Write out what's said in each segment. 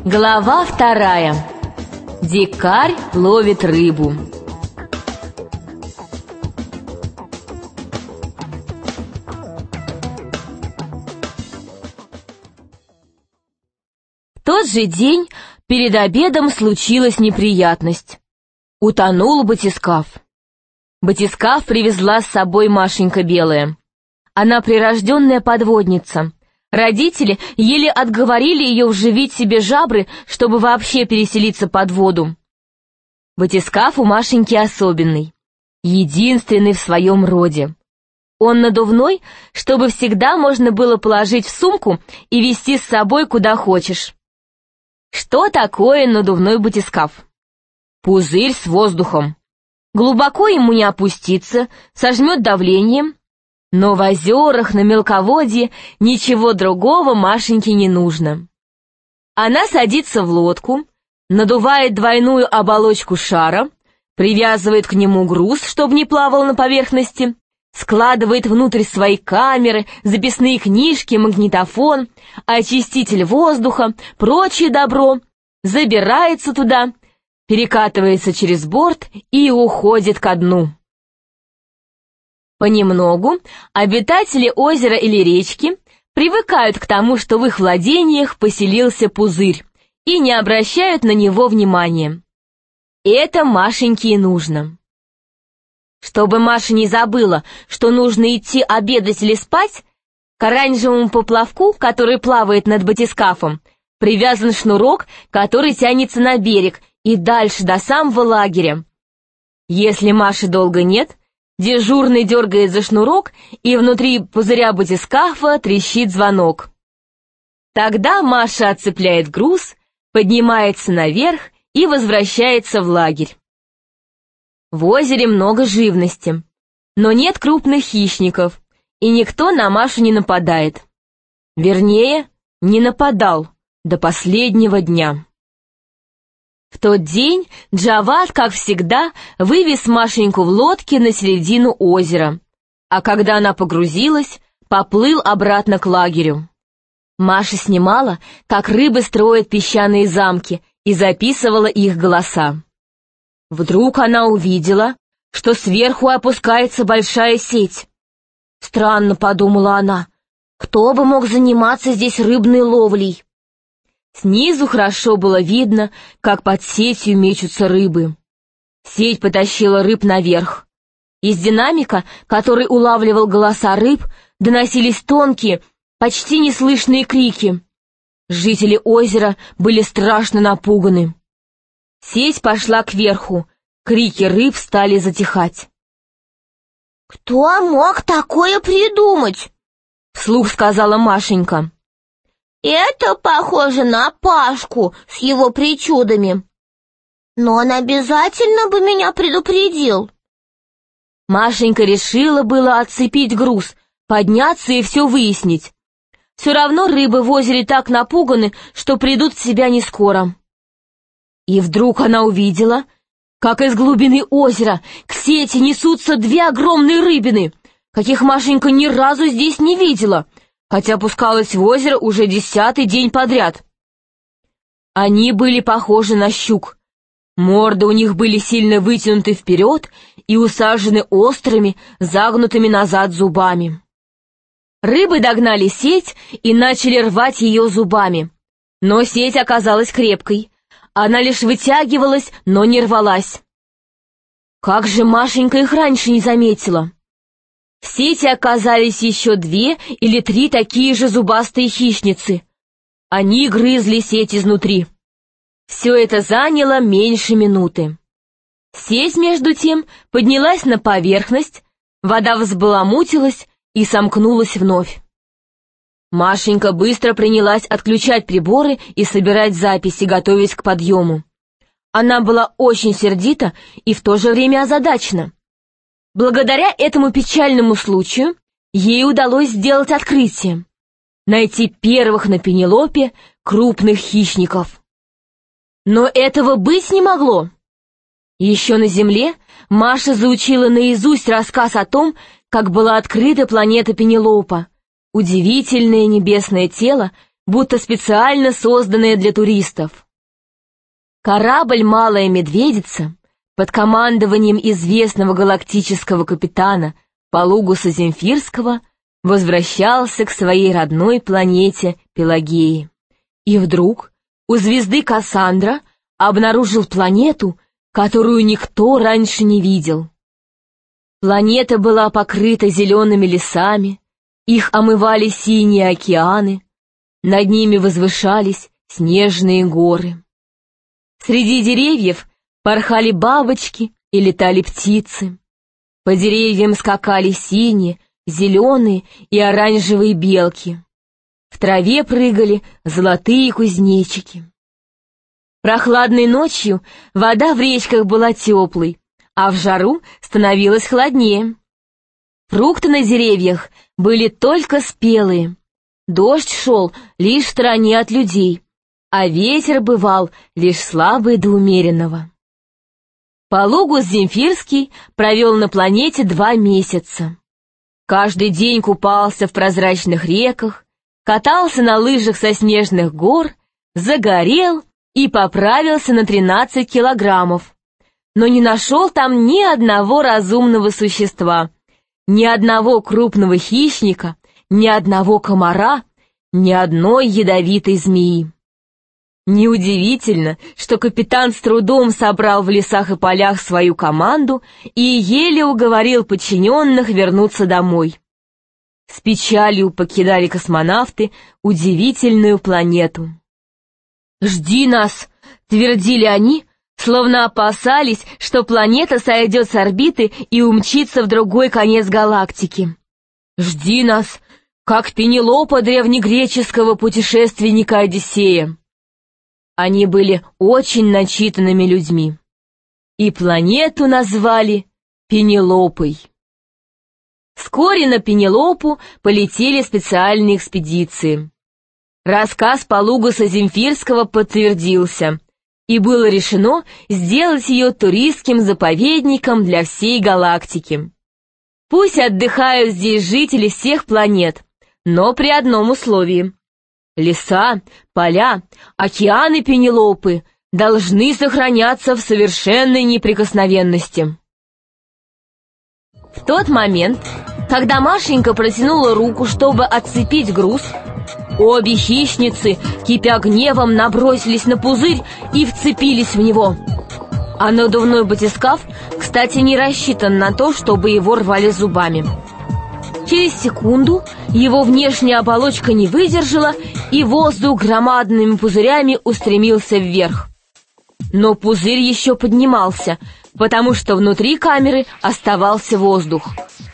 Глава 2. Дикарь ловит рыбу. В тот же день перед обедом случилась неприятность. Утонул батискаф. Батискаф привезла с собой Машенька Белая. Она прирожденная подводница. Родители еле отговорили ее вживить себе жабры, чтобы вообще переселиться под воду. Батискаф у Машеньки особенный, единственный в своем роде. Он надувной, чтобы всегда можно было положить в сумку и везти с собой куда хочешь. Что такое надувной батискаф? Пузырь с воздухом. Глубоко ему не опуститься, сожмет давлением. Но в озерах, на мелководье ничего другого Машеньке не нужно. Она садится в лодку, надувает двойную оболочку шара, привязывает к нему груз, чтобы не плавал на поверхности, складывает внутрь свои камеры, записные книжки, магнитофон, очиститель воздуха, прочее добро, забирается туда, перекатывается через борт и уходит ко дну. Понемногу обитатели озера или речки привыкают к тому, что в их владениях поселился пузырь, и не обращают на него внимания. Это Машеньке и нужно. Чтобы Маша не забыла, что нужно идти обедать или спать, к оранжевому поплавку, который плавает над батискафом, привязан шнурок, который тянется на берег и дальше до самого лагеря. Если Маши долго нет, дежурный дергает за шнурок, и внутри пузыря батискафа трещит звонок. Тогда Маша отцепляет груз, поднимается наверх и возвращается в лагерь. В озере много живности, но нет крупных хищников, и никто на Машу не нападает. Вернее, не нападал до последнего дня. В тот день Джавад, как всегда, вывез Машеньку в лодке на середину озера, а когда она погрузилась, поплыл обратно к лагерю. Маша снимала, как рыбы строят песчаные замки, и записывала их голоса. Вдруг она увидела, что сверху опускается большая сеть. Странно, подумала она, кто бы мог заниматься здесь рыбной ловлей? Снизу хорошо было видно, как под сетью мечутся рыбы. Сеть потащила рыб наверх. Из динамика, который улавливал голоса рыб, доносились тонкие, почти неслышные крики. Жители озера были страшно напуганы. Сеть пошла кверху, крики рыб стали затихать. «Кто мог такое придумать?» — вслух сказала Машенька. «Это похоже на Пашку с его причудами. Но он обязательно бы меня предупредил». Машенька решила было отцепить груз, подняться и все выяснить. Все равно рыбы в озере так напуганы, что придут в себя не скоро. И вдруг она увидела, как из глубины озера к сети несутся две огромные рыбины, каких Машенька ни разу здесь не видела, хотя пускалась в озеро уже 10-й день подряд. Они были похожи на щук. Морды у них были сильно вытянуты вперед и усажены острыми, загнутыми назад зубами. Рыбы догнали сеть и начали рвать ее зубами. Но сеть оказалась крепкой. Она лишь вытягивалась, но не рвалась. Как же Машенька их раньше не заметила? В сети оказались еще 2 или 3 такие же зубастые хищницы. Они грызли сеть изнутри. Все это заняло меньше минуты. Сеть, между тем, поднялась на поверхность, вода взбаламутилась и сомкнулась вновь. Машенька быстро принялась отключать приборы и собирать записи, готовясь к подъему. Она была очень сердита и в то же время озадачена. Благодаря этому печальному случаю ей удалось сделать открытие — найти первых на Пенелопе крупных хищников. Но этого быть не могло. Еще на Земле Маша заучила наизусть рассказ о том, как была открыта планета Пенелопа, удивительное небесное тело, будто специально созданное для туристов. Корабль «Малая медведица» под командованием известного галактического капитана Полугуса Земфирского возвращался к своей родной планете Пелагеи. И вдруг у звезды Кассандра обнаружил планету, которую никто раньше не видел. Планета была покрыта зелеными лесами, их омывали синие океаны, над ними возвышались снежные горы. Среди деревьев порхали бабочки и летали птицы. По деревьям скакали синие, зеленые и оранжевые белки. В траве прыгали золотые кузнечики. Прохладной ночью вода в речках была теплой, а в жару становилось холоднее. Фрукты на деревьях были только спелые. Дождь шел лишь в стороне от людей, а ветер бывал лишь слабый до умеренного. Полугус Земфирский провел на планете 2 месяца. Каждый день купался в прозрачных реках, катался на лыжах со снежных гор, загорел и поправился на 13 килограммов, но не нашел там ни одного разумного существа, ни одного крупного хищника, ни одного комара, ни одной ядовитой змеи. Неудивительно, что капитан с трудом собрал в лесах и полях свою команду и еле уговорил подчиненных вернуться домой. С печалью покидали космонавты удивительную планету. «Жди нас!» — твердили они, словно опасались, что планета сойдет с орбиты и умчится в другой конец галактики. «Жди нас, как Пенелопа древнегреческого путешественника Одиссея». Они были очень начитанными людьми, и планету назвали Пенелопой. Вскоре на Пенелопу полетели специальные экспедиции. Рассказ Полугуса Земфирского подтвердился, и было решено сделать ее туристским заповедником для всей галактики. Пусть отдыхают здесь жители всех планет, но при одном условии. Леса, поля, океаны Пенелопы должны сохраняться в совершенной неприкосновенности. В тот момент, когда Машенька протянула руку, чтобы отцепить груз, обе хищницы, кипя гневом, набросились на пузырь и вцепились в него. А надувной батискаф, кстати, не рассчитан на то, чтобы его рвали зубами. Через секунду его внешняя оболочка не выдержала, и воздух громадными пузырями устремился вверх. Но пузырь еще поднимался, потому что внутри камеры оставался воздух.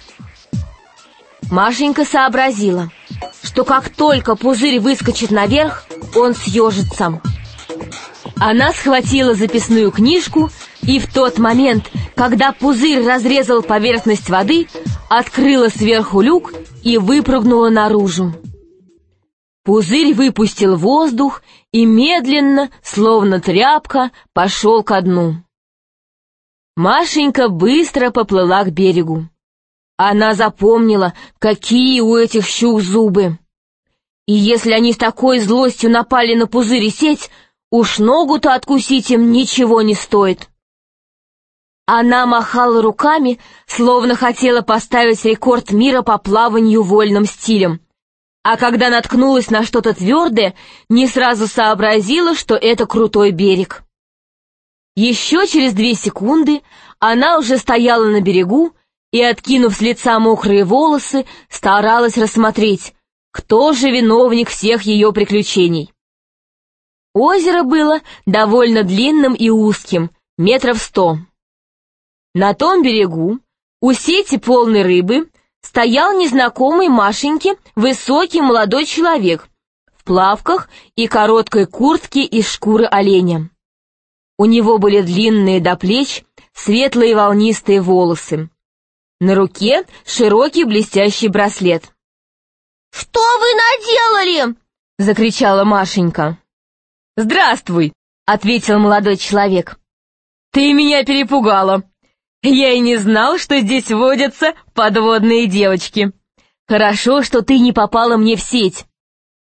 Машенька сообразила, что как только пузырь выскочит наверх, он съежится. Она схватила записную книжку, и в тот момент, когда пузырь разрезал поверхность воды, открыла сверху люк и выпрыгнула наружу. Пузырь выпустил воздух и медленно, словно тряпка, пошел ко дну. Машенька быстро поплыла к берегу. Она запомнила, какие у этих щук зубы. И если они с такой злостью напали на пузырь и сеть, уж ногу-то откусить им ничего не стоит. Она махала руками, словно хотела поставить рекорд мира по плаванию вольным стилем. А когда наткнулась на что-то твердое, не сразу сообразила, что это крутой берег. Еще через 2 секунды она уже стояла на берегу и, откинув с лица мокрые волосы, старалась рассмотреть, кто же виновник всех ее приключений. Озеро было довольно длинным и узким, 100 метров. На том берегу, у сети полной рыбы, стоял незнакомый Машеньке высокий молодой человек в плавках и короткой куртке из шкуры оленя. У него были длинные до плеч светлые волнистые волосы. На руке широкий блестящий браслет. «Что вы наделали?» — закричала Машенька. «Здравствуй!» — ответил молодой человек. «Ты меня перепугала. Я и не знал, что здесь водятся подводные девочки. Хорошо, что ты не попала мне в сеть».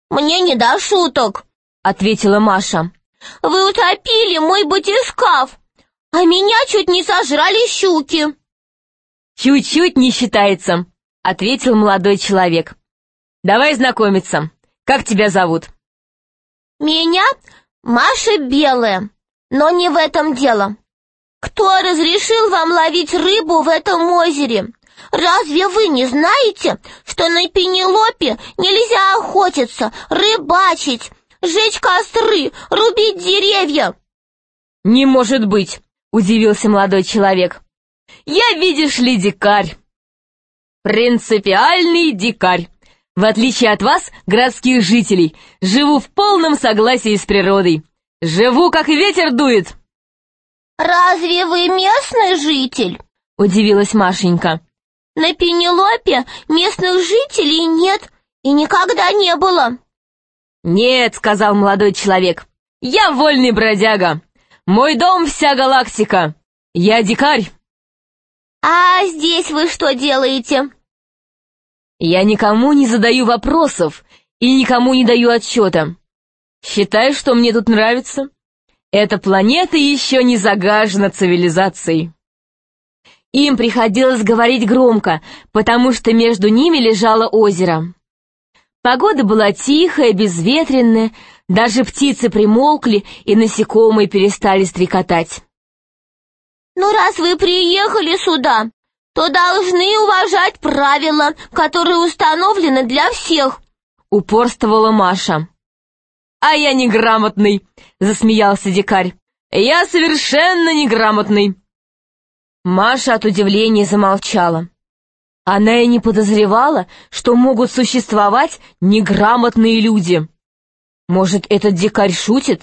мне не до шуток», — ответила Маша. «Вы утопили мой батискаф, а меня чуть не сожрали щуки». «Чуть-чуть не считается», — ответил молодой человек. «Давай знакомиться. Как тебя зовут?» «Меня Маша Белая, но не в этом дело. Кто разрешил вам ловить рыбу в этом озере? Разве вы не знаете, что на Пенелопе нельзя охотиться, рыбачить, жечь костры, рубить деревья?» «Не может быть», — удивился молодой человек. «Я, видишь ли, дикарь. Принципиальный дикарь. В отличие от вас, городских жителей, живу в полном согласии с природой. Живу, как ветер дует». «Разве вы местный житель?» — удивилась Машенька. «На Пенелопе местных жителей нет и никогда не было». «Нет», — сказал молодой человек, — «я вольный бродяга. Мой дом — вся галактика. Я дикарь». «А здесь вы что делаете?» «Я никому не задаю вопросов и никому не даю отчета. Считаю, что мне тут нравится. Эта планета еще не загажена цивилизацией». Им приходилось говорить громко, потому что между ними лежало озеро. Погода была тихая, безветренная, даже птицы примолкли и насекомые перестали стрекотать. «Ну, раз вы приехали сюда, то должны уважать правила, которые установлены для всех», — упорствовала Маша. «А я неграмотный», — засмеялся дикарь. «Я совершенно неграмотный». Маша от удивления замолчала. Она и не подозревала, что могут существовать неграмотные люди. Может, этот дикарь шутит?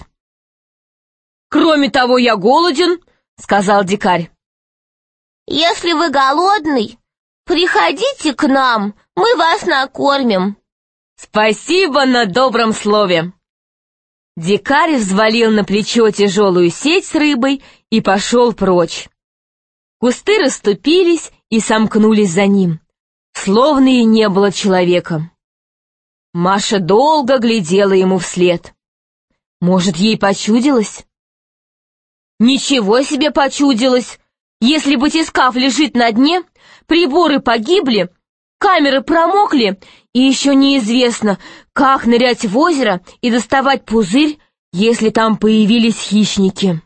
«Кроме того, я голоден», — сказал дикарь. «Если вы голодный, приходите к нам, мы вас накормим». «Спасибо на добром слове». Дикарь взвалил на плечо тяжелую сеть с рыбой и пошел прочь. Кусты расступились и сомкнулись за ним, словно и не было человека. Маша долго глядела ему вслед. Может, ей почудилось? Ничего себе почудилось! Если батискаф лежит на дне, приборы погибли, камеры промокли, и еще неизвестно, как нырять в озеро и доставать пузырь, если там появились хищники.